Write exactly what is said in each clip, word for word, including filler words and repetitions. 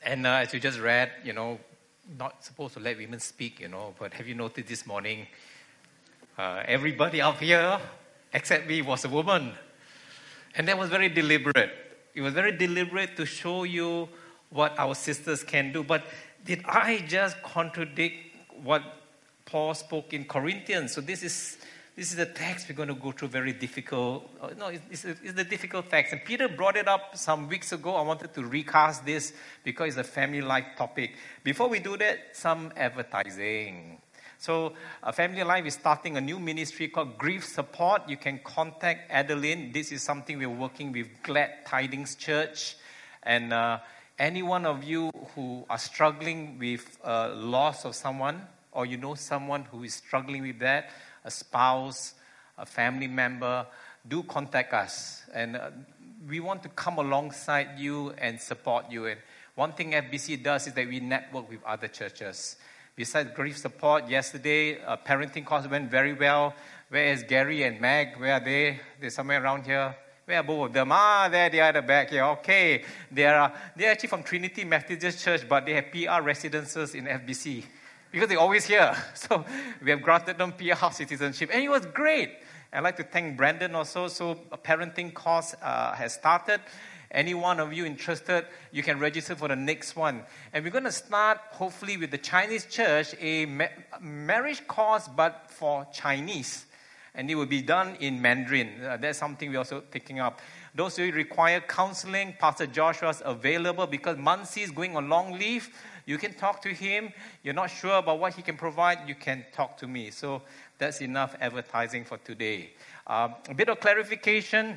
And uh, as you just read, you know, not supposed to let women speak, you know, but have you noticed this morning, uh, everybody up here, except me, was a woman. And that was very deliberate. It was very deliberate to show you what our sisters can do. But did I just contradict what Paul spoke in Corinthians? So this is this is a text we're going to go through, very difficult. Uh, no, it's, it's, it's the difficult text. And Peter brought it up some weeks ago. I wanted to recast this because it's a family life topic. Before we do that, some advertising. So uh, Family Life is starting a new ministry called Grief Support. You can contact Adeline. This is something we're working with Glad Tidings Church. And uh, any one of you who are struggling with uh, loss of someone, or you know someone who is struggling with that, a spouse, a family member, do contact us. And uh, we want to come alongside you and support you. And one thing F B C does is that we network with other churches. Besides Grief Support, yesterday, a parenting course went very well. Where is Gary and Meg? Where are they? They're somewhere around here. Where are both of them? Ah, there they are at the back here. Okay. They are, they're actually from Trinity Methodist Church, but they have P R residences in F B C. Because they're always here. So we have granted them P R citizenship. And it was great. I'd like to thank Brandon also. So a parenting course uh, has started. Any one of you interested, you can register for the next one. And we're going to start, hopefully, with the Chinese church, a ma- marriage course, but for Chinese. And it will be done in Mandarin. Uh, that's something we're also picking up. Those who require counseling, Pastor Joshua is available because Muncie is going on long leave. You can talk to him. You're not sure about what he can provide, you can talk to me. So that's enough advertising for today. Um, a bit of clarification.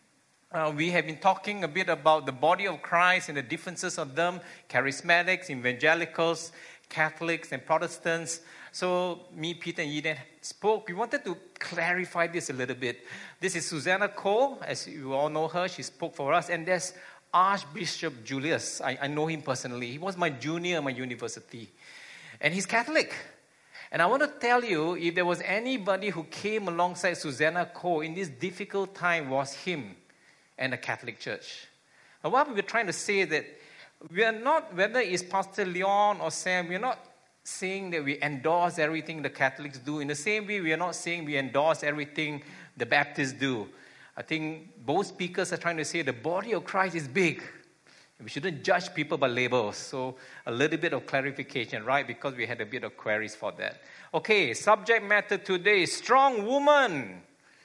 Uh, we have been talking a bit about the body of Christ and the differences of them, charismatics, evangelicals, Catholics, and Protestants. So me, Peter, and Eden spoke. We wanted to clarify this a little bit. This is Susanna Cole. As you all know her, she spoke for us. And there's Archbishop Julius. I, I know him personally. He was my junior at my university. And he's Catholic. And I want to tell you, if there was anybody who came alongside Susanna Cole in this difficult time, was him and the Catholic Church. Now, what we're trying to say is that we are not, whether it's Pastor Leon or Sam, we're not saying that we endorse everything the Catholics do. In the same way, we are not saying we endorse everything the Baptists do. I think both speakers are trying to say the body of Christ is big. We shouldn't judge people by labels. So a little bit of clarification, right? Because we had a bit of queries for that. Okay, subject matter today, strong woman.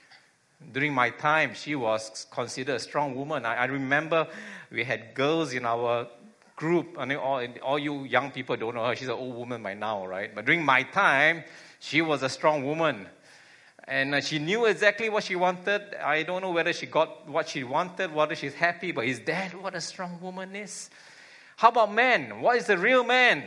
During my time, she was considered a strong woman. I, I remember we had girls in our group. I mean, all, all you young people don't know her. She's an old woman by now, right? But during my time, she was a strong woman. And uh, she knew exactly what she wanted. I don't know whether she got what she wanted, whether she's happy. But is that what a strong woman is? How about men? What is a real man?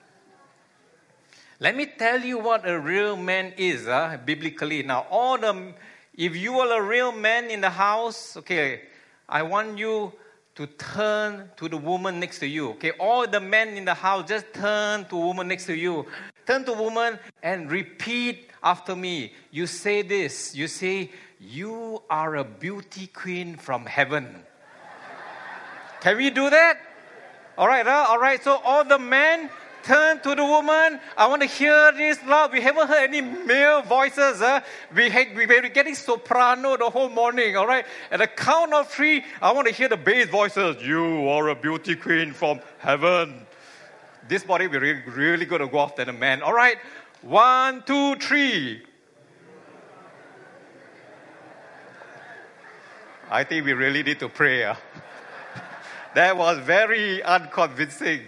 Let me tell you what a real man is, uh, biblically. Now, all the... If you are a real man in the house, okay, I want you to turn to the woman next to you. Okay, all the men in the house, just turn to a woman next to you. Turn to a woman and repeat after me. You say this. You say, you are a beauty queen from heaven. Can we do that? All right, uh, all right. So all the men, turn to the woman. I want to hear this loud. We haven't heard any male voices. Huh? We, had, we were getting soprano the whole morning, all right? At the count of three, I want to hear the bass voices. You are a beauty queen from heaven. This body, we're really, really going to go after the man. All right? One, two, three. I think we really need to pray. Huh? That was very unconvincing.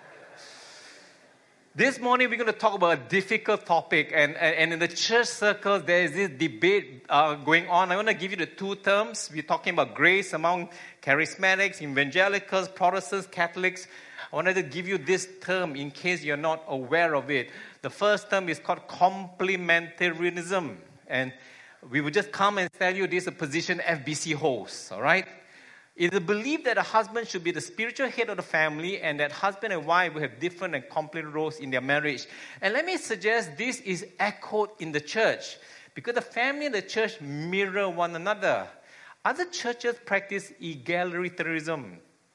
This morning, we're going to talk about a difficult topic. And, and in the church circles, there is this debate uh, going on. I want to give you the two terms. We're talking about grace among charismatics, evangelicals, Protestants, Catholics. I wanted to give you this term in case you're not aware of it. The first term is called complementarianism. And we will just come and tell you this is a position F B C holds. All right? It is believed that a husband should be the spiritual head of the family and that husband and wife will have different and complementary roles in their marriage. And let me suggest this is echoed in the church because the family and the church mirror one another. Other churches practice egalitarianism.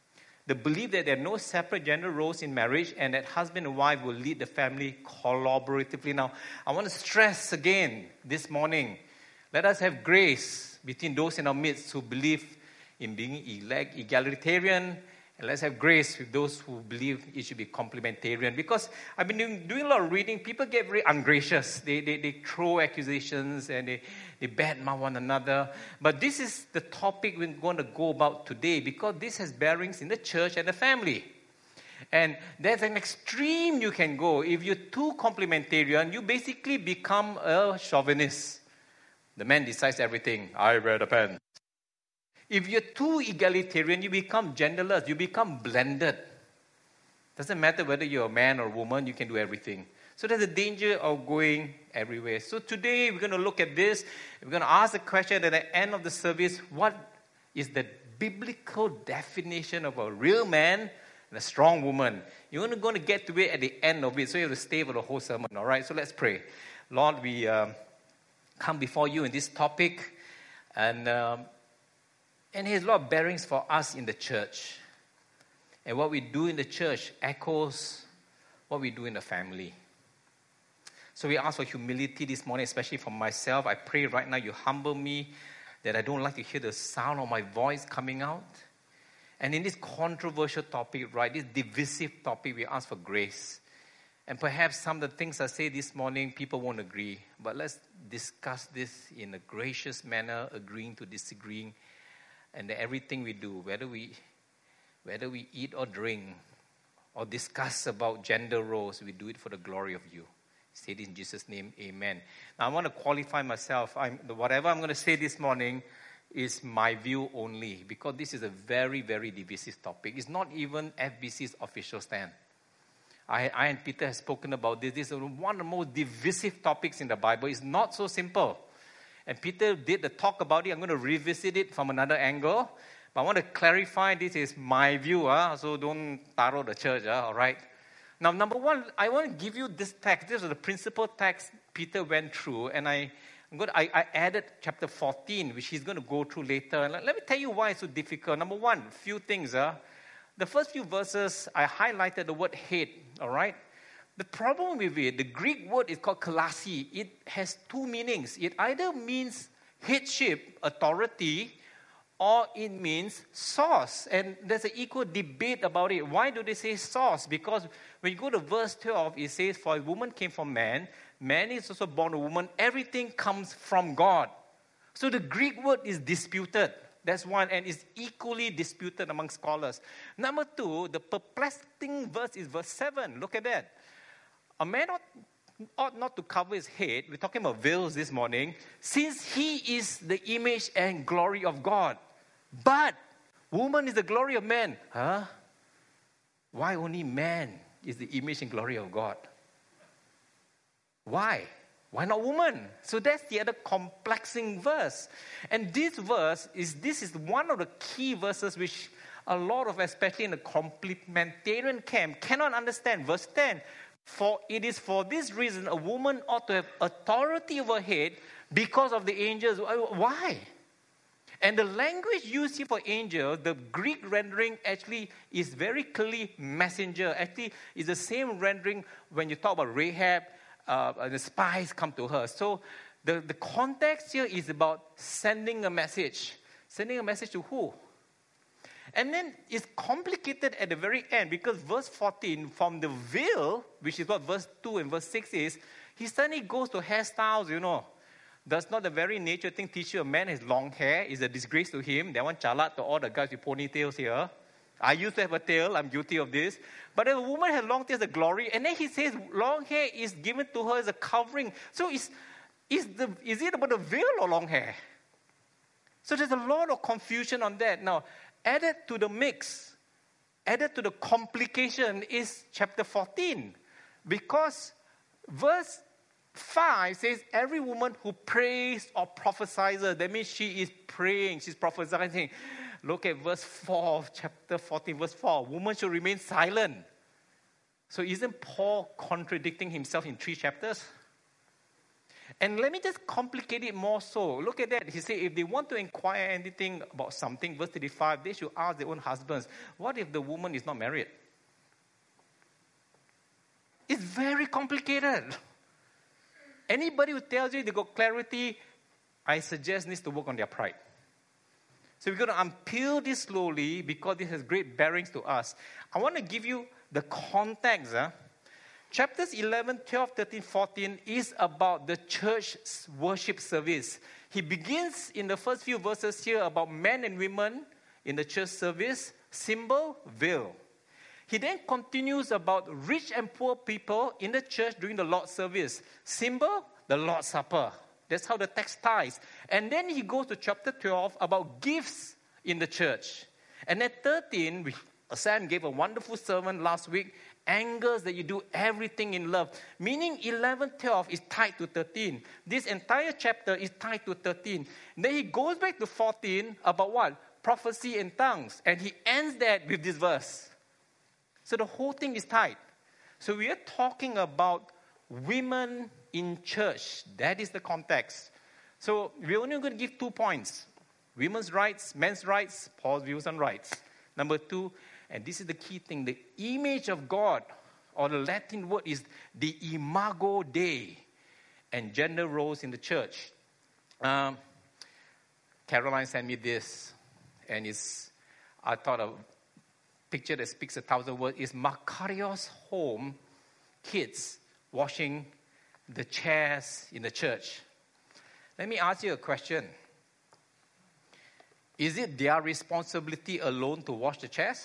the belief that there are no separate gender roles in marriage and that husband and wife will lead the family collaboratively. Now, I want to stress again this morning, let us have grace between those in our midst who believe in being elect, egalitarian, and let's have grace with those who believe it should be complementarian. Because I've been doing, doing a lot of reading. People get very ungracious. They, they, they throw accusations and they, they badmouth one another. But this is the topic we're going to go about today because this has bearings in the church and the family. And there's an extreme you can go. If you're too complementarian, you basically become a chauvinist. The man decides everything. I wear the pants. If you're too egalitarian, you become genderless. You become blended. Doesn't matter whether you're a man or a woman, you can do everything. So there's a danger of going everywhere. So today we're going to look at this. We're going to ask the question at the end of the service, what is the biblical definition of a real man and a strong woman? You're only going to get to it at the end of it, so you have to stay for the whole sermon, all right? So let's pray. Lord, we um, come before you in this topic, and... Um, And it has a lot of bearings for us in the church. And what we do in the church echoes what we do in the family. So we ask for humility this morning, especially for myself. I pray right now you humble me, that I don't like to hear the sound of my voice coming out. And in this controversial topic, right, this divisive topic, we ask for grace. And perhaps some of the things I say this morning, people won't agree. But let's discuss this in a gracious manner, agreeing to disagreeing. And everything we do, whether we whether we eat or drink or discuss about gender roles, we do it for the glory of you. Say it in Jesus' name, amen. Now, I want to qualify myself. I'm, whatever I'm going to say this morning is my view only, because this is a very, very divisive topic. It's not even F B C's official stand. I, I and Peter have spoken about this. This is one of the most divisive topics in the Bible. It's not so simple. And Peter did the talk about it. I'm going to revisit it from another angle. But I want to clarify this is my view. Huh? So don't taro the church. Huh? All right. Now, number one, I want to give you this text. This is the principal text Peter went through. And I, I'm going to, I, I added chapter fourteen, which he's going to go through later. And let, let me tell you why it's so difficult. Number one, few things. Huh? The first few verses, I highlighted the word hate. All right. The problem with it, the Greek word is called kalasi. It has two meanings. It either means headship, authority, or it means source. And there's an equal debate about it. Why do they say source? Because when you go to verse twelve, it says, for a woman came from man, man is also born a woman. Everything comes from God. So the Greek word is disputed. That's one, and it's equally disputed among scholars. Number two, the perplexing verse is verse seven. Look at that. A man ought, ought not to cover his head. We're talking about veils this morning. Since he is the image and glory of God. But woman is the glory of man. Huh? Why only man is the image and glory of God? Why? Why not woman? So that's the other complexing verse. And this verse, is this is one of the key verses which a lot of, especially in the complementarian camp, cannot understand. Verse ten. For it is for this reason a woman ought to have authority over her head because of the angels. Why? And the language used here for angel, the Greek rendering actually is very clearly messenger. Actually, it's the same rendering when you talk about Rahab, uh, the spies come to her. So the, the context here is about sending a message. Sending a message to who? And then it's complicated at the very end because verse fourteen, from the veil, which is what verse two and verse six is, he suddenly goes to hairstyles, you know. Does not the very nature thing teach you a man has long hair is a disgrace to him? That one chalat to all the guys with ponytails here. I used to have a tail. I'm guilty of this. But if a woman has long hair, it's a glory. And then he says long hair is given to her as a covering. So is, is, the, is it about the veil or long hair? So there's a lot of confusion on that. Now, added to the mix, added to the complication is chapter fourteen. Because verse five says, every woman who prays or prophesies, that means she is praying, she's prophesying. Look at verse four of chapter fourteen, verse four. Woman should remain silent. So isn't Paul contradicting himself in three chapters? And let me just complicate it more so. Look at that. He said, if they want to inquire anything about something, verse thirty-five, they should ask their own husbands. What if the woman is not married? It's very complicated. Anybody who tells you they got clarity, I suggest needs to work on their pride. So we're going to unpeel this slowly because this has great bearings to us. I want to give you the context. Huh? Chapters eleven, twelve, thirteen, fourteen is about the church worship service. He begins in the first few verses here about men and women in the church service. Symbol, veil. He then continues about rich and poor people in the church during the Lord's service. Symbol, the Lord's Supper. That's how the text ties. And then he goes to chapter twelve about gifts in the church. And at thirteen, we, Sam gave a wonderful sermon last week, angers that you do everything in love. Meaning eleven, twelve is tied to thirteen. This entire chapter is tied to thirteen. Then he goes back to fourteen about what? Prophecy and tongues. And he ends that with this verse. So the whole thing is tied. So we are talking about women in church. That is the context. So we're only going to give two points. Women's rights, men's rights, Paul's views on rights. Number two, and this is the key thing, the image of God, or the Latin word is the imago Dei, and gender roles in the church. Um, Caroline sent me this, and it's, I thought a picture that speaks a thousand words is Macarios' home, kids washing the chairs in the church. Let me ask you a question. Is it their responsibility alone to wash the chairs?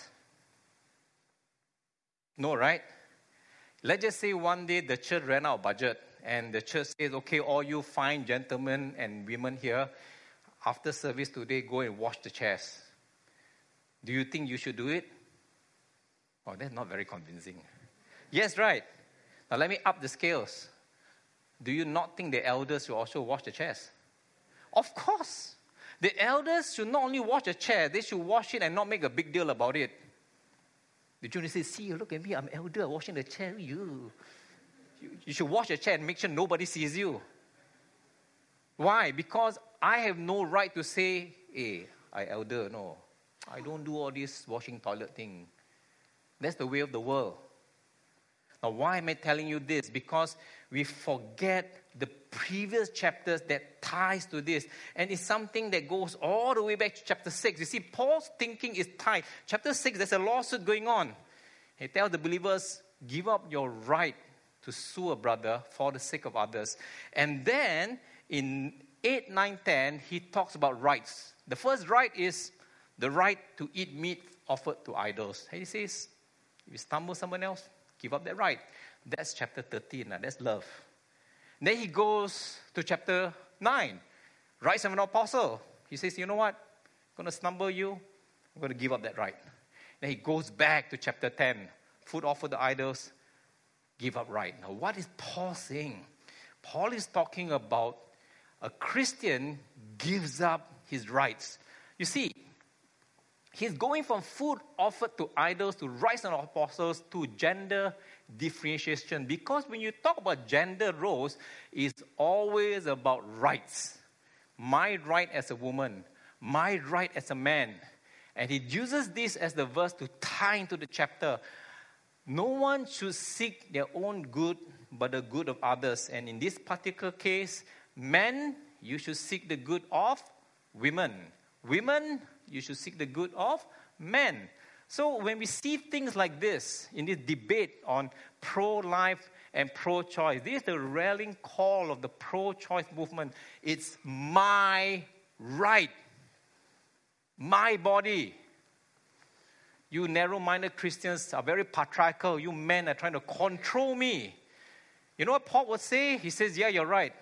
No, right? Let's just say one day the church ran out of budget and the church says, okay, all you fine gentlemen and women here, after service today, go and wash the chairs. Do you think you should do it? Oh, that's not very convincing. Yes, right. Now let me up the scales. Do you not think the elders should also wash the chairs? Of course. The elders should not only wash the chair, they should wash it and not make a big deal about it. The junior says, see, look at me, I'm elder, washing the chair. You, you should wash the chair and make sure nobody sees you. Why? Because I have no right to say, hey, I elder. No, I don't do all this washing toilet thing. That's the way of the world. Now, why am I telling you this? Because we forget the previous chapters that ties to this. And it's something that goes all the way back to chapter six. You see, Paul's thinking is tied. Chapter six, there's a lawsuit going on. He tells the believers, give up your right to sue a brother for the sake of others. And then in eight, nine, ten, he talks about rights. The first right is the right to eat meat offered to idols. And he says, if you stumble someone else, give up that right. That's chapter thirteen. Now. That's love. Then he goes to chapter nine. Rights of an apostle. He says, you know what? I'm going to stumble you. I'm going to give up that right. Then he goes back to chapter ten. Food offered to idols. Give up right. Now what is Paul saying? Paul is talking about a Christian gives up his rights. You see, he's going from food offered to idols to rights and apostles to gender differentiation. Because when you talk about gender roles, it's always about rights. My right as a woman, my right as a man. And he uses this as the verse to tie into the chapter. No one should seek their own good, but the good of others. And in this particular case, men, you should seek the good of women. Women, you should seek the good of men. So when we see things like this, in this debate on pro-life and pro-choice, this is the rallying call of the pro-choice movement. It's my right, my body. You narrow-minded Christians are very patriarchal. You men are trying to control me. You know what Paul would say? He says, yeah, you're right.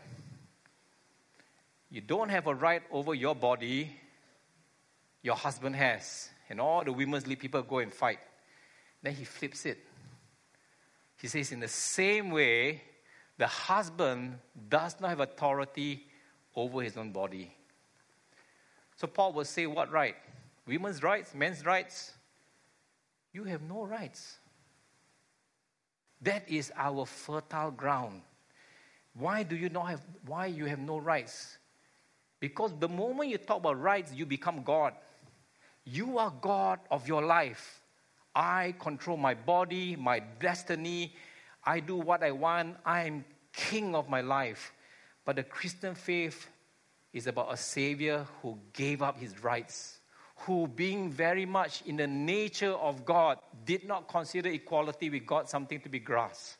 You don't have a right over your body. Your husband has. And all the women's league people go and fight. Then he flips it. He says, in the same way, the husband does not have authority over his own body. So Paul will say, what right? Women's rights, men's rights? You have no rights. That is our fertile ground. Why do you not have, why you have no rights? Because the moment you talk about rights, you become God. You are God of your life. I control my body, my destiny. I do what I want. I am king of my life. But the Christian faith is about a Savior who gave up his rights, who being very much in the nature of God, did not consider equality with God something to be grasped.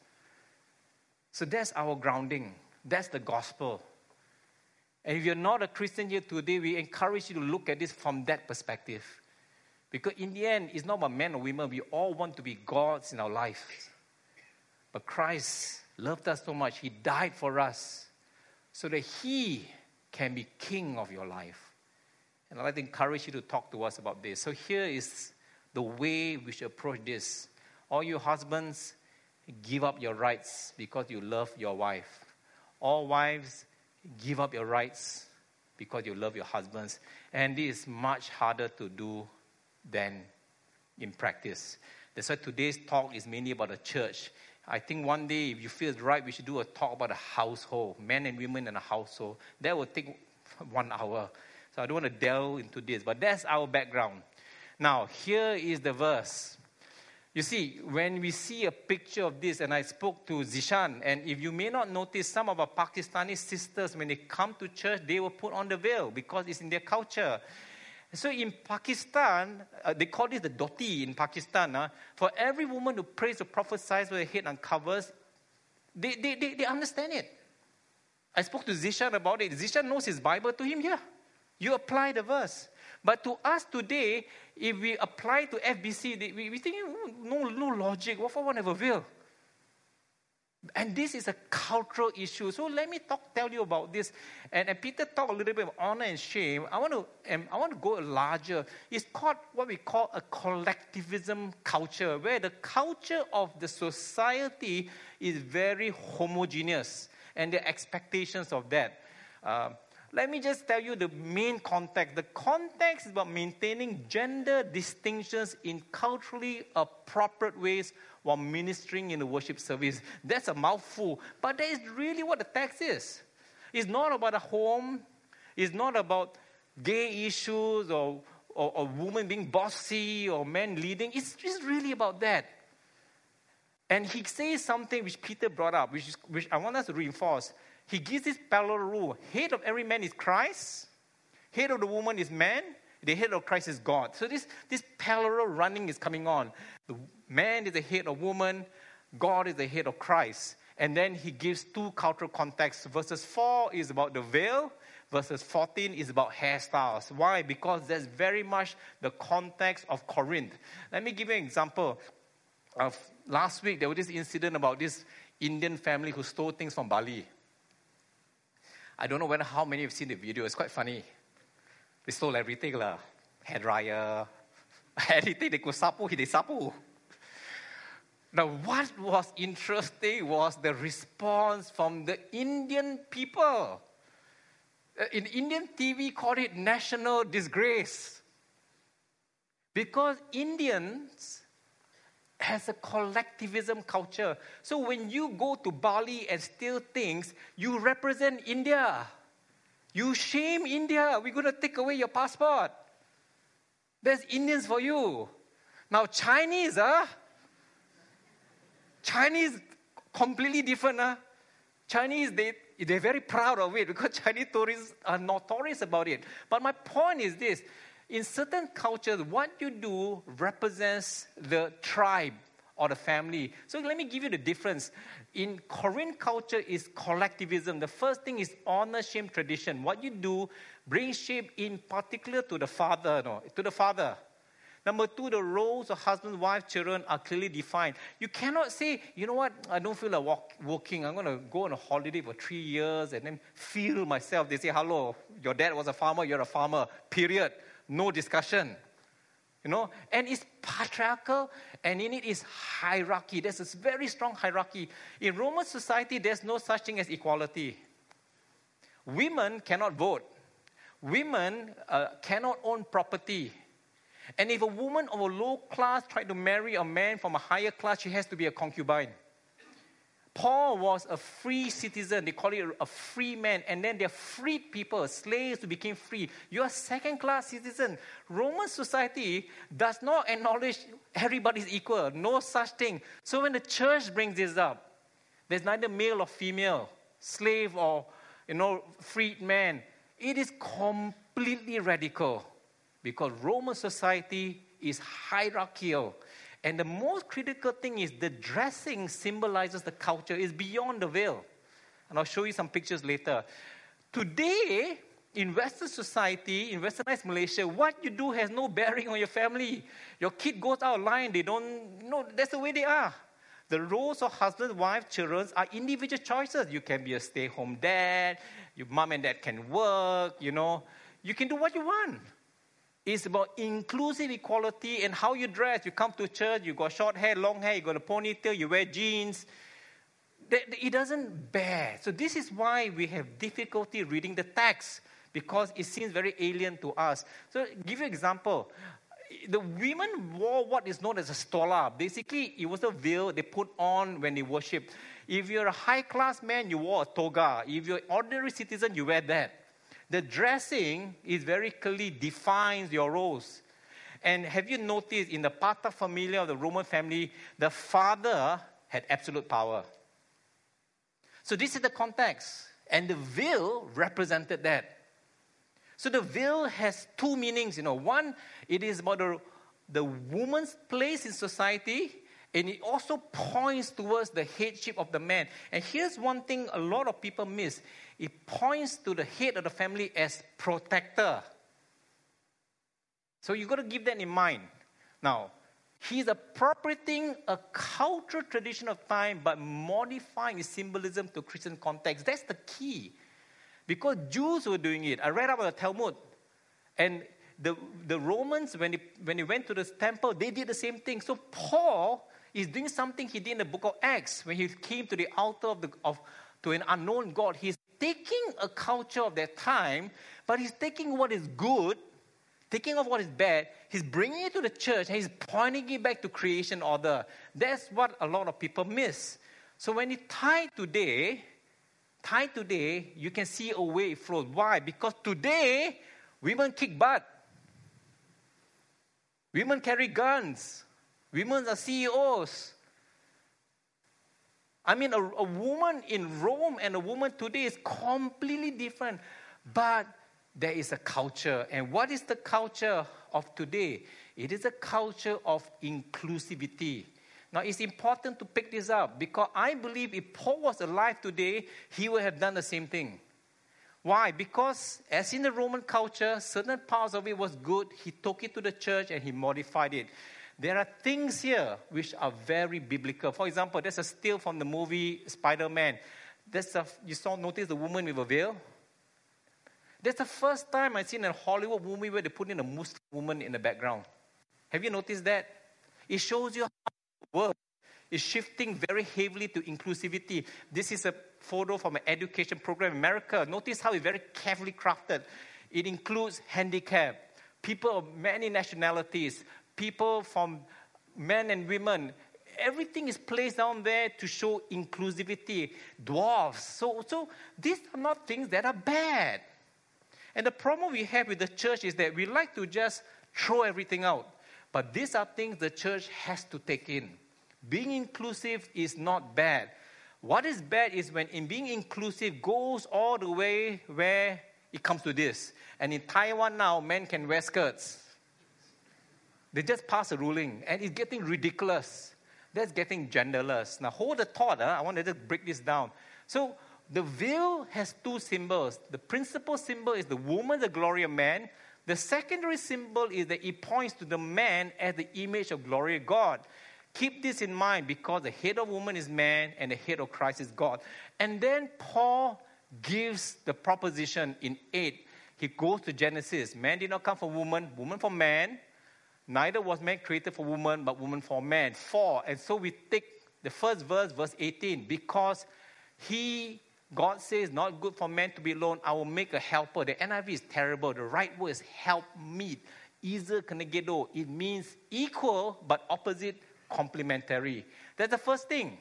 So that's our grounding. That's the gospel. And if you're not a Christian here today, we encourage you to look at this from that perspective. Because in the end, it's not about men or women. We all want to be gods in our lives. But Christ loved us so much. He died for us so that he can be king of your life. And I'd like to encourage you to talk to us about this. So here is the way we should approach this. All you husbands, give up your rights because you love your wife. All wives, give up your rights because you love your husbands. And this is much harder to do than in practice. That's why today's talk is mainly about the church. I think one day, if you feel it's right, we should do a talk about a household, men and women in a household. That will take one hour. So I don't want to delve into this, but that's our background. Now, here is the verse. You see, when we see a picture of this, and I spoke to Zishan, and if you may not notice, some of our Pakistani sisters, when they come to church, they will put on the veil because it's in their culture. So in Pakistan, uh, they call this the dhoti in Pakistan. Uh, for every woman who prays or prophesies with her head uncovers, they, they, they, they understand it. I spoke to Zishan about it. Zishan knows his Bible. To him, yeah, you apply the verse. But to us today, if we apply to F B C, we, we think, no, no logic. What for one have a veil? And this is a cultural issue. So let me talk, tell you about this. And, and Peter talked a little bit of honor and shame. I want to, um, I want to go larger. It's called what we call a collectivism culture, where the culture of the society is very homogeneous, and the expectations of that. Uh, Let me just tell you the main context. The context is about maintaining gender distinctions in culturally appropriate ways while ministering in the worship service. That's a mouthful, but that is really what the text is. It's not about a home. It's not about gay issues or, or, or women being bossy or men leading. It's just really about that. And he says something which Peter brought up, which, is, which I want us to reinforce. He gives this parallel rule. Head of every man is Christ. Head of the woman is man. The head of Christ is God. So this, this parallel running is coming on. The man is the head of woman. God is the head of Christ. And then he gives two cultural contexts. Verses four is about the veil. Verses fourteen is about hairstyles. Why? Because that's very much the context of Corinth. Let me give you an example. Of last week, there was this incident about this Indian family who stole things from Bali. I don't know whether how many have seen the video. It's quite funny. They stole everything lah. Hair dryer, anything they could sapu, they sapu. Now, what was interesting was the response from the Indian people. Uh, in Indian T V, called it national disgrace. Because Indians has a collectivism culture. So when you go to Bali and steal things, you represent India. You shame India. We're going to take away your passport. There's Indians for you. Now Chinese, huh? Chinese, completely different. Huh? Chinese, they, they're very proud of it because Chinese tourists are notorious about it. But my point is this. In certain cultures, what you do represents the tribe or the family. So let me give you the difference. In Korean culture is collectivism. The first thing is honor, shame, tradition. What you do brings shame in particular to the father. No, to the father. Number two, the roles of husband, wife, children are clearly defined. You cannot say, you know what, I don't feel like walk, working. I'm going to go on a holiday for three years and then feel myself. They say, hello, your dad was a farmer, you're a farmer, period. No discussion, you know, and it's patriarchal, and in it is hierarchy. There's a very strong hierarchy. In Roman society, there's no such thing as equality. Women cannot vote. Women uh, cannot own property. And if a woman of a low class tried to marry a man from a higher class, she has to be a concubine. Paul was a free citizen. They call it a free man. And then they're freed people, slaves who became free. You're a second-class citizen. Roman society does not acknowledge everybody's equal. No such thing. So when the church brings this up, there's neither male or female, slave or, you know, freed man. It is completely radical because Roman society is hierarchical. And the most critical thing is the dressing symbolizes the culture. It's beyond the veil. And I'll show you some pictures later. Today, in Western society, in Westernized Malaysia, what you do has no bearing on your family. Your kid goes out of line, they don't, no, that's the way they are. The roles of husband, wife, children are individual choices. You can be a stay-home dad, your mom and dad can work, you know. You can do what you want. It's about inclusive equality and how you dress. You come to church, you got short hair, long hair, you got a ponytail, you wear jeans. It doesn't bear. So this is why we have difficulty reading the text, because it seems very alien to us. So give you an example. The women wore what is known as a stola. Basically, it was a veil they put on when they worship. If you're a high-class man, you wore a toga. If you're an ordinary citizen, you wear that. The dressing is very clearly defines your roles. And have you noticed in the paterfamilias of the Roman family, the father had absolute power. So this is the context. And the veil represented that. So the veil has two meanings, you know. One, it is about the, the woman's place in society, and it also points towards the headship of the man. And here's one thing a lot of people miss. It points to the head of the family as protector. So you've got to keep that in mind. Now, he's appropriating a cultural tradition of time, but modifying its symbolism to Christian context. That's the key. Because Jews were doing it. I read about the Talmud. And the, the Romans, when they, when they went to the temple, they did the same thing. So Paul is doing something he did in the book of Acts. When he came to the altar of, the, of to an unknown God, he's taking a culture of that time, but he's taking what is good, taking off what is bad, he's bringing it to the church, and he's pointing it back to creation order. That's what a lot of people miss. So when you tie today, tie today, you can see a way it flows. Why? Because today, women kick butt. Women carry guns. Women are C E Os. I mean, a, a woman in Rome and a woman today is completely different. But there is a culture. And what is the culture of today? It is a culture of inclusivity. Now, it's important to pick this up because I believe if Paul was alive today, he would have done the same thing. Why? Because as in the Roman culture, certain parts of it was good. He took it to the church and he modified it. There are things here which are very biblical. For example, there's a still from the movie Spider-Man. There's a, you saw, notice the woman with a veil? That's the first time I've seen a Hollywood movie where they put in a Muslim woman in the background. Have you noticed that? It shows you how the world is shifting very heavily to inclusivity. This is a photo from an education program in America. Notice how it's very carefully crafted. It includes handicap, people of many nationalities, people from men and women. Everything is placed down there to show inclusivity. Dwarfs. So, so these are not things that are bad. And the problem we have with the church is that we like to just throw everything out. But these are things the church has to take in. Being inclusive is not bad. What is bad is when in being inclusive goes all the way where it comes to this. And in Taiwan now, men can wear skirts. They just passed a ruling, and it's getting ridiculous. That's getting genderless. Now, hold the thought. Huh? I want to just break this down. So, the veil has two symbols. The principal symbol is the woman, the glory of man. The secondary symbol is that it points to the man as the image of glory of God. Keep this in mind because the head of woman is man and the head of Christ is God. And then Paul gives the proposition in eight. He goes to Genesis. Man did not come from woman, woman from man. Neither was man created for woman, but woman for man. Four. And so we take the first verse, verse eighteen. Because he, God says, not good for man to be alone. I will make a helper. The N I V is terrible. The right word is help meet. Iser kenegedo. It means equal, but opposite, complementary. That's the first thing.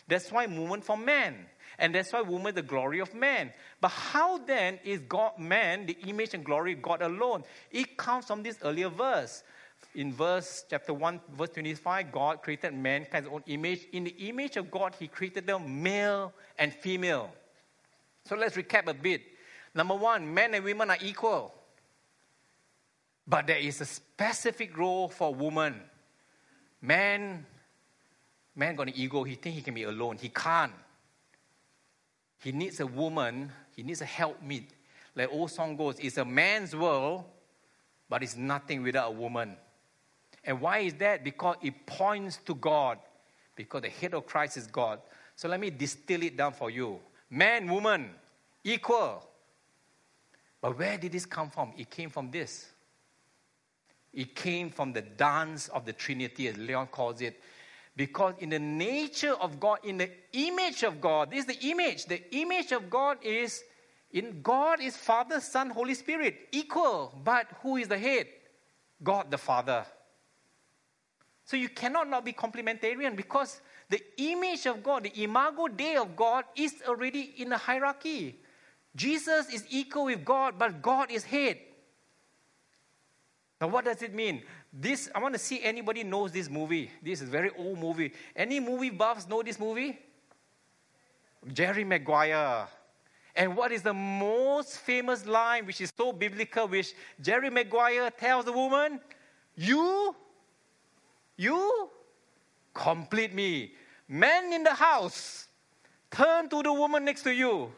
That's why woman for man. And that's why woman the glory of man. But how then is God man, the image and glory of God alone? It comes from this earlier verse. In verse chapter one, verse twenty-five, God created mankind's own image. In the image of God, He created them male and female. So let's recap a bit. Number one, men and women are equal. But there is a specific role for woman. Man, man got an ego. He thinks he can be alone. He can't. He needs a woman. He needs a helpmeet. Like old song goes, it's a man's world, but it's nothing without a woman. And why is that? Because it points to God. Because the head of Christ is God. So let me distill it down for you. Man, woman, equal. But where did this come from? It came from this. It came from the dance of the Trinity, as Leon calls it. Because in the nature of God, in the image of God, this is the image. The image of God is, in God is Father, Son, Holy Spirit, equal. But who is the head? God the Father. So you cannot not be complementarian because the image of God, the imago Dei of God is already in the hierarchy. Jesus is equal with God, but God is head. Now, what does it mean? This, I want to see anybody knows this movie. This is a very old movie. Any movie buffs know this movie? Jerry Maguire. And what is the most famous line, which is so biblical, which Jerry Maguire tells the woman? You, you complete me. Men in the house, turn to the woman next to you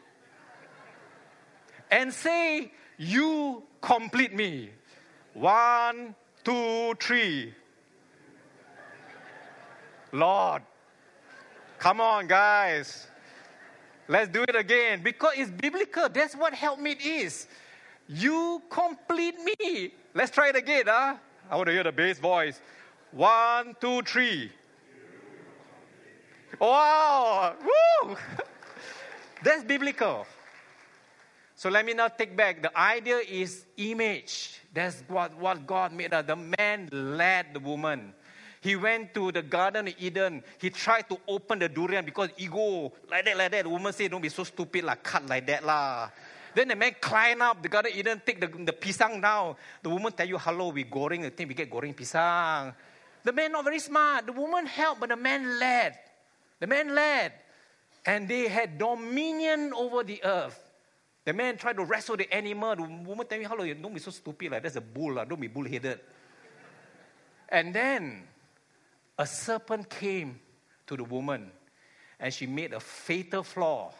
and say, you complete me. One, two, three. Lord, come on, guys. Let's do it again. Because it's biblical. That's what helpmeet is. You complete me. Let's try it again, huh? I want to hear the bass voice. One, two, three. Wow! Woo! That's biblical. So let me now take back. The idea is image. That's what, what God made us. The man led the woman. He went to the Garden of Eden. He tried to open the durian because ego, like that, like that. The woman said, don't be so stupid, like, cut like that. lah. Then the man climbed up the Garden of Eden, take the, the pisang down. The woman tell you, hello, we goreng. The thing, we get goreng pisang. The man not very smart. The woman helped, but the man led. The man led. And they had dominion over the earth. The man tried to wrestle the animal. The woman tell me, hello, don't be so stupid. Like, that's a bull. Like, don't be bull-headed. And then a serpent came to the woman. And she made a fatal flaw.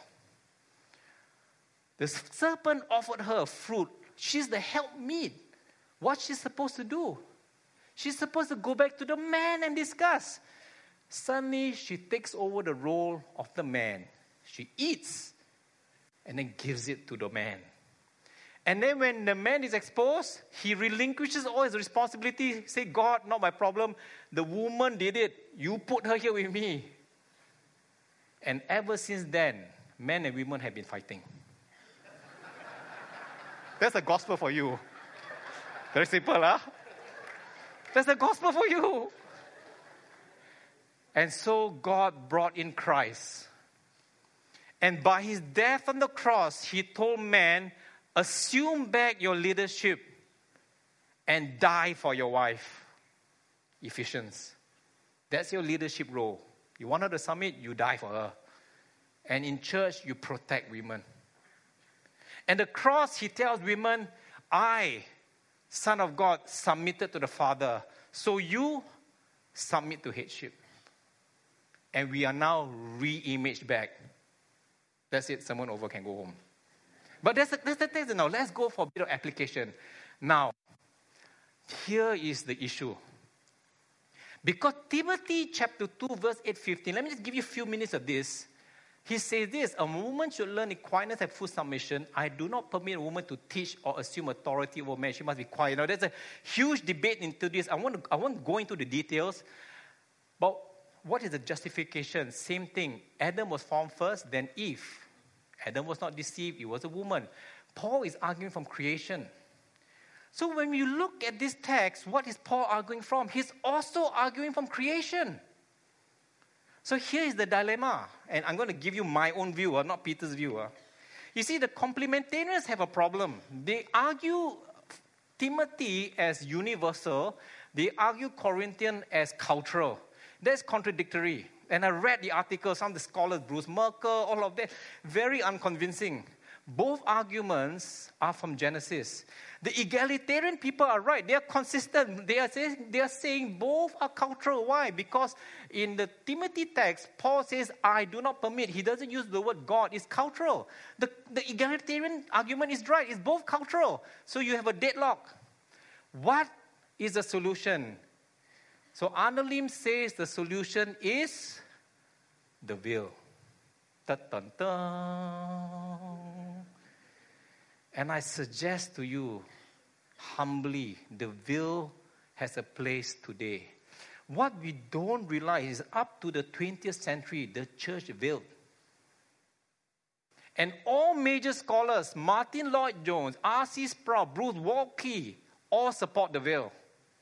The serpent offered her fruit. She's the helpmeet. What's she supposed to do? She's supposed to go back to the man and discuss. Suddenly, she takes over the role of the man. She eats and then gives it to the man. And then when the man is exposed, he relinquishes all his responsibility. Say, God, not my problem. The woman did it. You put her here with me. And ever since then, men and women have been fighting. That's the gospel for you. Very simple, huh? That's the gospel for you. And so God brought in Christ. And by his death on the cross, he told man, assume back your leadership and die for your wife. Ephesians. That's your leadership role. You want her to submit, you die for her. And in church, you protect women. And the cross, he tells women, I, Son of God, submitted to the Father. So you submit to headship. And we are now re-imaged back. That's it, sermon over, can go home. But that's the, that's the thing now. Let's go for a bit of application. Now, here is the issue. Because Timothy chapter two, verse eight fifteen, let me just give you a few minutes of this. He says this, a woman should learn in quietness and full submission. I do not permit a woman to teach or assume authority over men. She must be quiet. Now, there's a huge debate into this. I want to, I won't go into the details. But what is the justification? Same thing. Adam was formed first, then Eve. Adam was not deceived. He was a woman. Paul is arguing from creation. So when you look at this text, what is Paul arguing from? He's also arguing from creation. So here is the dilemma, and I'm going to give you my own view, uh, not Peter's view. Uh. You see, the complementarians have a problem. They argue Timothy as universal, they argue Corinthian as cultural. That's contradictory. And I read the article, some of the scholars, Bruce Merkel, all of that, very unconvincing. Both arguments are from Genesis. The egalitarian people are right. They are consistent. They are saying, they are saying both are cultural. Why? Because in the Timothy text, Paul says, I do not permit. He doesn't use the word God. It's cultural. The, the egalitarian argument is right. It's both cultural. So you have a deadlock. What is the solution? So Arnold says the solution is the veil. Dun, dun, dun. And I suggest to you, humbly, the veil has a place today. What we don't realize is up to the twentieth century, the church veiled. And all major scholars, Martin Lloyd-Jones, R C Sproul, Bruce Waltke, all support the veil.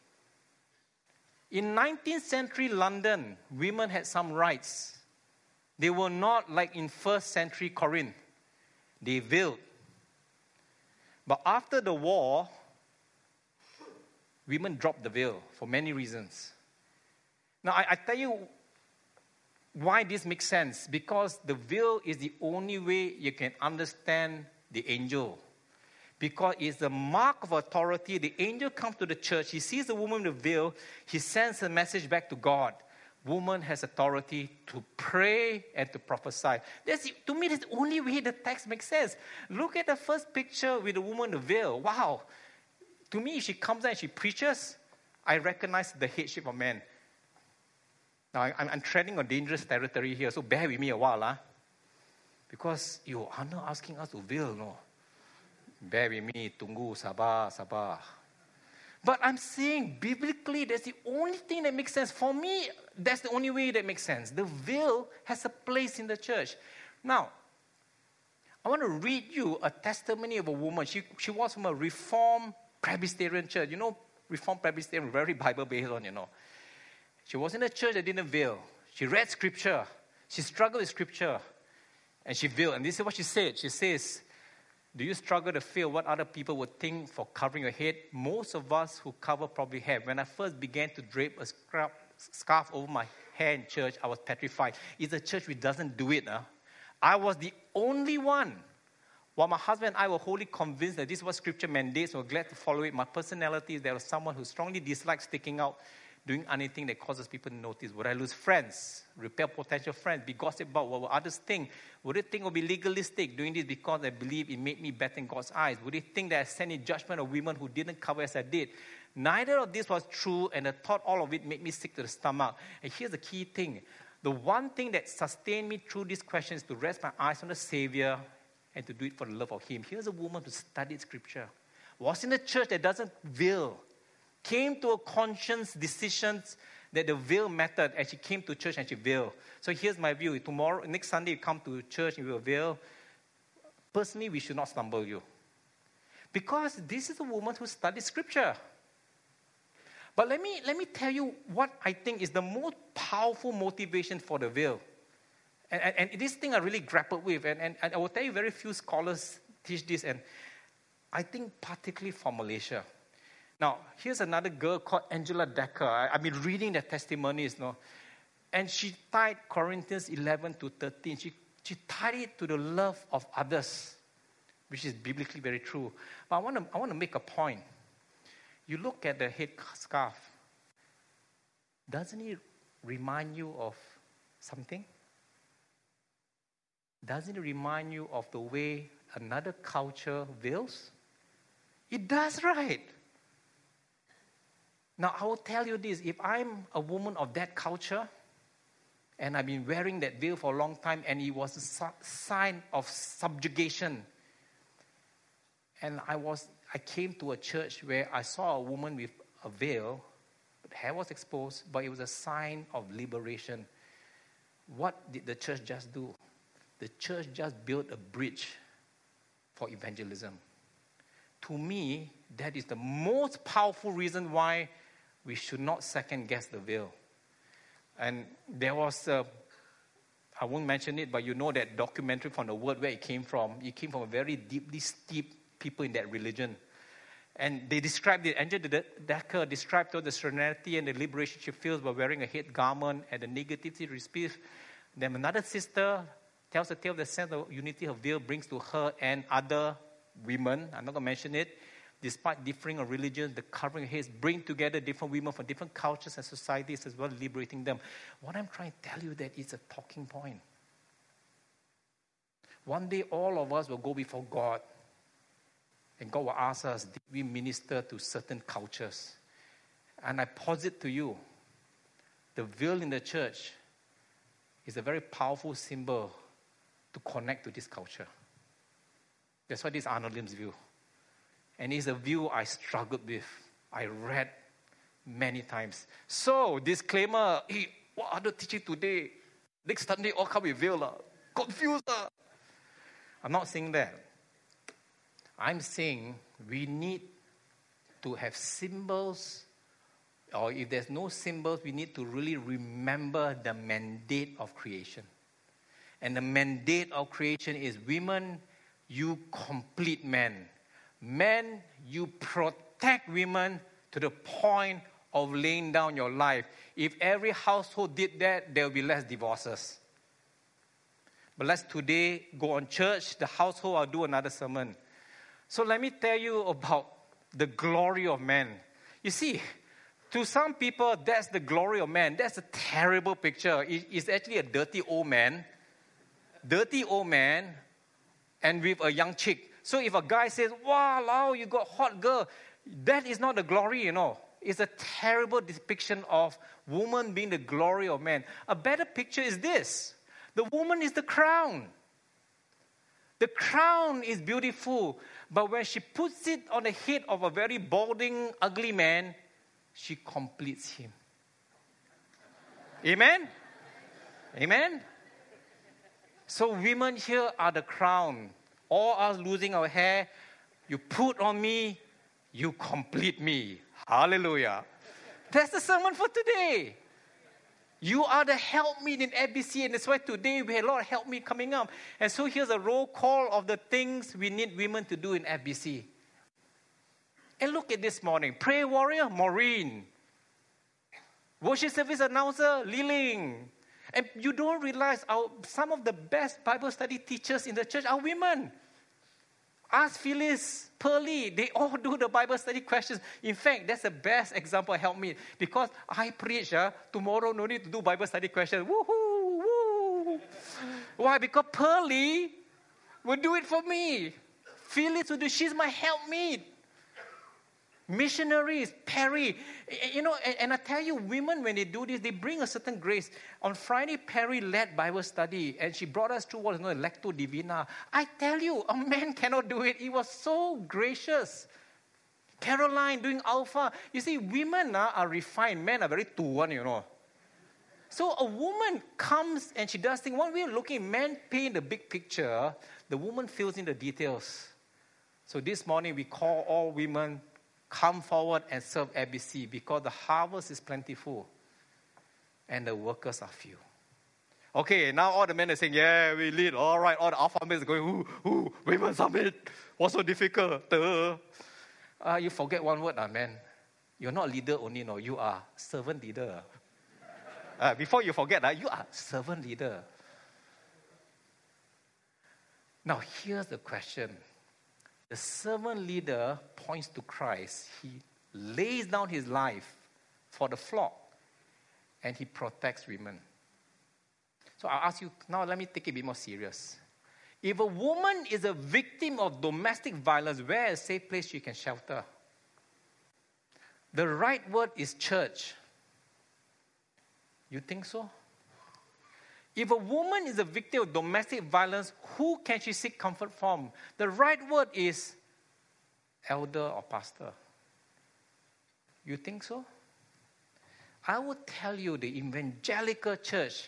In nineteenth century London, women had some rights. They were not like in first century Corinth. They veiled. But after the war, women dropped the veil for many reasons. Now, I, I tell you why this makes sense. Because the veil is the only way you can understand the angel. Because it's the mark of authority. The angel comes to the church. He sees the woman with the veil. He sends a message back to God. Woman has authority to pray and to prophesy. That's, to me, that's the only way the text makes sense. Look at the first picture with the woman with the veil. Wow. To me, if she comes out and she preaches, I recognize the headship of man. Now, I'm, I'm treading on dangerous territory here, so bear with me a while. Huh? Because you are not asking us to veil, no. Bear with me, tunggu, sabar, sabar. But I'm saying, biblically, that's the only thing that makes sense. For me, that's the only way that makes sense. The veil has a place in the church. Now, I want to read you a testimony of a woman. She, she was from a Reformed Presbyterian church. You know, Reformed Presbyterian, very Bible-based on, you know. She was in a church that didn't veil. She read Scripture. She struggled with Scripture. And she veiled. And this is what she said. She says, do you struggle to feel what other people would think for covering your head? Most of us who cover probably have. When I first began to drape a scarf, scarf over my hair in church, I was petrified. It's a church which doesn't do it. Huh? I was the only one. While my husband and I were wholly convinced that this was Scripture mandates, we were glad to follow it. My personality is there was someone who strongly dislikes sticking out, doing anything that causes people to notice. Would I lose friends, repel potential friends, be gossiped about? What would others think? Would they think I would be legalistic, doing this because I believe it made me better in God's eyes? Would they think that I sent in judgment of women who didn't cover as I did? Neither of this was true, and the thought all of it made me sick to the stomach. And here's the key thing. The one thing that sustained me through these questions is to rest my eyes on the Savior and to do it for the love of Him. Here's a woman who studied Scripture, was in a church that doesn't veil, came to a conscious decision that the veil mattered, and she came to church and she veiled. So here's my view. Tomorrow, next Sunday, you come to church and you will veil. Personally, we should not stumble you. Because this is a woman who studied Scripture. But let me, let me tell you what I think is the most powerful motivation for the veil. And, and, and this thing I really grappled with. And, and, and I will tell you, very few scholars teach this. And I think particularly for Malaysia. Now, here's another girl called Angela Decker. I, I've been reading their testimonies, you know, and she tied Corinthians eleven to thirteen. She, she tied it to the love of others, which is biblically very true. But I want to I want to make a point. You look at the head scarf. Doesn't it remind you of something? Doesn't it remind you of the way another culture veils? It does, right? Now, I will tell you this. If I'm a woman of that culture, and I've been wearing that veil for a long time, and it was a su- sign of subjugation, and I was, I came to a church where I saw a woman with a veil, but hair was exposed, but it was a sign of liberation. What did the church just do? The church just built a bridge for evangelism. To me, that is the most powerful reason why we should not second-guess the veil. And there was a I won't mention it, but you know that documentary from the word where it came from. It came from a very deeply steeped people in that religion. And they described it, Angela Decker described all the serenity and the liberation she feels by wearing a head garment and the negativity received. Then another sister tells the tale of the sense of unity her veil brings to her and other women. I'm not going to mention it. Despite differing of religions, the covering of heads bring together different women from different cultures and societies as well, liberating them. What I'm trying to tell you that it's a talking point. One day, all of us will go before God. And God will ask us, did we minister to certain cultures? And I posit to you, the veil in the church is a very powerful symbol to connect to this culture. That's why this is Arnold Lim's view. And it's a view I struggled with. I read many times. So, disclaimer, hey, what other teaching today? Next Sunday, all come with veil. La. Confused. La. I'm not saying that. I'm saying we need to have symbols, or if there's no symbols, we need to really remember the mandate of creation. And the mandate of creation is women, you complete men. Men, you protect women to the point of laying down your life. If every household did that, there will be less divorces. But let's today go on church, the household, I'll do another sermon. So let me tell you about the glory of man. You see, to some people, that's the glory of man. That's a terrible picture. It's actually a dirty old man. Dirty old man and with a young chick. So if a guy says, wow, you got hot girl, that is not the glory, you know. It's a terrible depiction of woman being the glory of man. A better picture is this. The woman is the crown. The crown is beautiful, but when she puts it on the head of a very balding, ugly man, she completes him. Amen? Amen? So women here are the crown. All us losing our hair, you put on me, you complete me. Hallelujah. That's the sermon for today. You are the helpmeet in F B C, and that's why today we have a lot of helpmeet coming up. And so here's a roll call of the things we need women to do in F B C. And look at this morning. Prayer warrior, Maureen. Worship service announcer, Liling. And you don't realize our, some of the best Bible study teachers in the church are women. Ask Phyllis, Pearlie, they all do the Bible study questions. In fact, that's the best example help me. Because I preach, uh, tomorrow no need to do Bible study questions. Woohoo, woo. Why? Because Pearlie will do it for me. Phyllis will do, she's my helpmeet. Missionaries, Perry. You know, and, and I tell you, women, when they do this, they bring a certain grace. On Friday, Perry led Bible study, and she brought us through what is known as Lectio Divina. I tell you, a man cannot do it. It was so gracious. Caroline doing Alpha. You see, women uh, are refined. Men are very tuan, you know. So a woman comes and she does things. One way of looking, men paint the big picture. The woman fills in the details. So this morning, we call all women, come forward and serve F B C because the harvest is plentiful and the workers are few. Okay, now all the men are saying, yeah, we lead. All right, all the alpha males are going, ooh, ooh, women's summit. What's so difficult? Duh. Uh, you forget one word, uh, man. You're not leader only, no. You are servant leader. Uh, before you forget, uh, you are servant leader. Now, here's the question. The servant leader points to Christ. He lays down his life for the flock, and he protects women. So I'll ask you, now let me take it a bit more serious. If a woman is a victim of domestic violence, where is a safe place she can shelter? The right word is church. You think so? If a woman is a victim of domestic violence, who can she seek comfort from? The right word is elder or pastor. You think so? I would tell you the evangelical church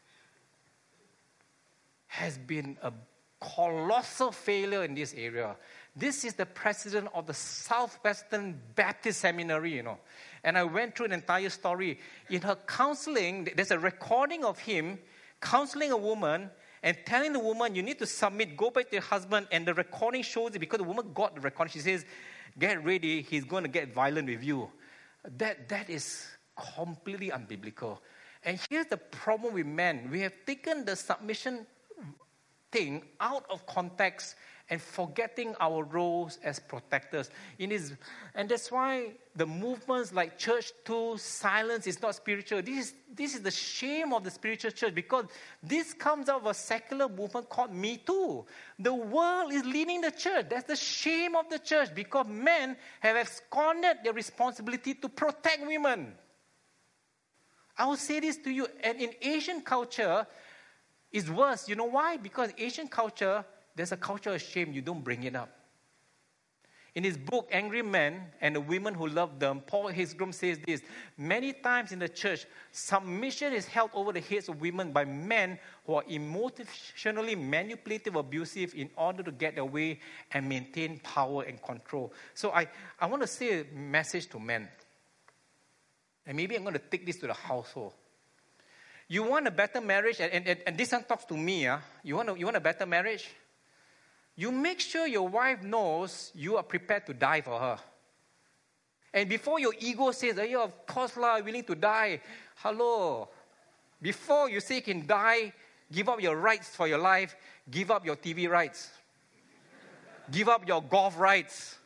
has been a colossal failure in this area. This is the president of the Southwestern Baptist Seminary, you know. And I went through an entire story. In her counseling, there's a recording of him counseling a woman and telling the woman, you need to submit, go back to your husband, and the recording shows it because the woman got the recording. She says, get ready, he's going to get violent with you. That, that is completely unbiblical. And here's the problem with men. We have taken the submission thing out of context and forgetting our roles as protectors. In his, and that's why the movements like Church Too, silence is not spiritual. This is, this is the shame of the spiritual church, because this comes out of a secular movement called Me Too. The world is leading the church. That's the shame of the church, because men have absconded their responsibility to protect women. I will say this to you, and in Asian culture, it's worse. You know why? Because Asian culture, there's a culture of shame. You don't bring it up. In his book, Angry Men and the Women Who Love Them, Paul Hillsgrom says this: many times in the church, submission is held over the heads of women by men who are emotionally manipulative, abusive in order to get their way and maintain power and control. So I, I want to say a message to men. And maybe I'm going to take this to the household. You want a better marriage, and, and, and this one talks to me. Uh, you, want a, you want a better marriage? You make sure your wife knows you are prepared to die for her. And before your ego says, oh, yeah, of course, lah, I'm willing to die. Hello. Before you say you can die, give up your rights for your life, give up your T V rights. Give up your golf rights.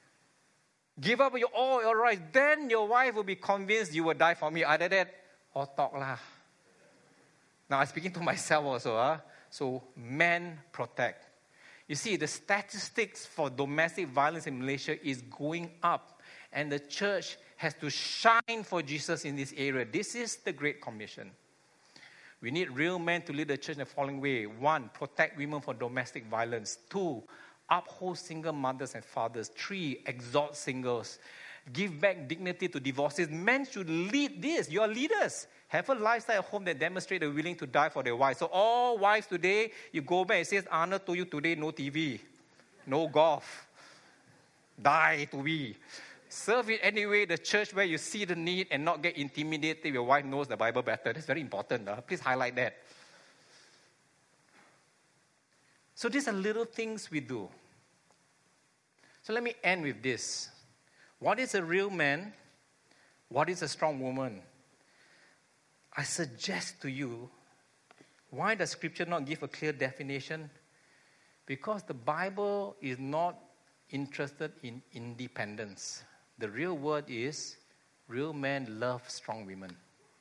Give up your, all your rights. Then your wife will be convinced you will die for me. Either that or talk lah. Now, I'm speaking to myself also. Huh? So, men protect. You see, the statistics for domestic violence in Malaysia is going up. And the church has to shine for Jesus in this area. This is the Great Commission. We need real men to lead the church in the following way. One, protect women from domestic violence. Two, uphold single mothers and fathers. Three, exhort singles. Give back dignity to divorcees. Men should lead this. You are leaders. Have a lifestyle at home that demonstrates they're willing to die for their wives. So all wives today, you go back and says, Anna told you today, no T V, no golf. Die to be. Serve it anyway, the church where you see the need and not get intimidated. Your wife knows the Bible better. That's very important. Huh? Please highlight that. So these are little things we do. So let me end with this. What is a real man? What is a strong woman? I suggest to you, why does Scripture not give a clear definition? Because the Bible is not interested in independence. The real word is, real men love strong women.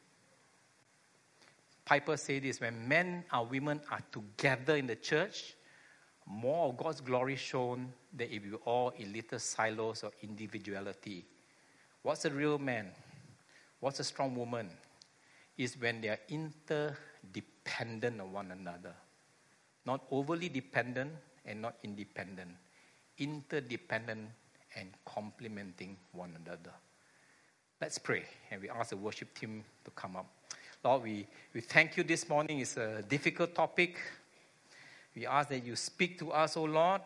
Piper said this: when men and women are together in the church, more of God's glory shown than if we were all in little silos of individuality. What's a real man? What's a strong woman? Is when they are interdependent on one another. Not overly dependent and not independent. Interdependent and complementing one another. Let's pray, and we ask the worship team to come up. Lord, we, we thank you this morning. It's a difficult topic. We ask that you speak to us, O Lord.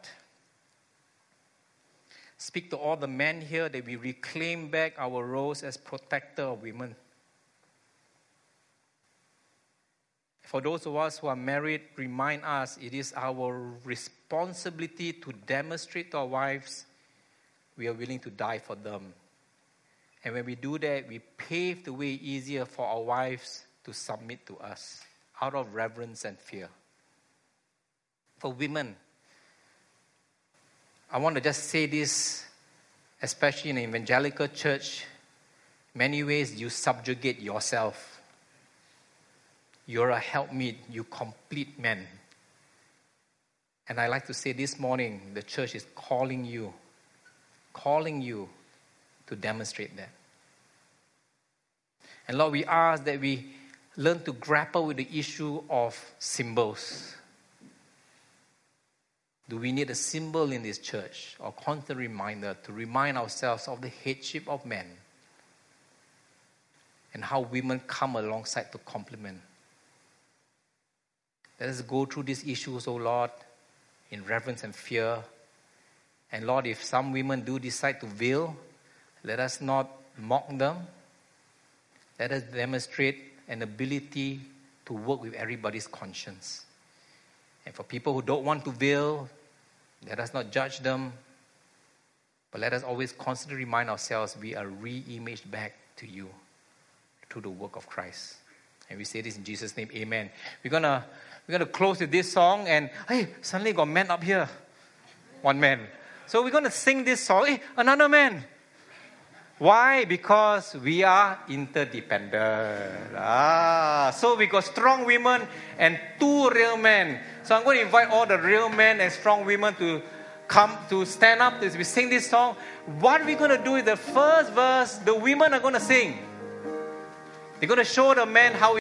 Speak to all the men here, that we reclaim back our roles as protector of women. For those of us who are married, remind us it is our responsibility to demonstrate to our wives we are willing to die for them. And when we do that, we pave the way easier for our wives to submit to us out of reverence and fear. For women, I want to just say this, especially in an evangelical church, many ways you subjugate yourself. You're a helpmeet, you complete men. And I like to say this morning, the church is calling you, calling you to demonstrate that. And Lord, we ask that we learn to grapple with the issue of symbols. Do we need a symbol in this church, or constant reminder to remind ourselves of the headship of men and how women come alongside to complement? Let us go through these issues, O Lord, in reverence and fear. And Lord, if some women do decide to veil, let us not mock them. Let us demonstrate an ability to work with everybody's conscience. And for people who don't want to veil, let us not judge them. But let us always constantly remind ourselves we are re-imaged back to you through the work of Christ. And we say this in Jesus' name, amen. We're going to we're gonna close with this song. And hey, suddenly got a man up here. One man. So we're going to sing this song. Hey, another man. Why? Because we are interdependent. Ah, so we got strong women and two real men. So I'm going to invite all the real men and strong women to come to stand up as we sing this song. What we're going to do is the first verse, the women are going to sing. They're going to show the men how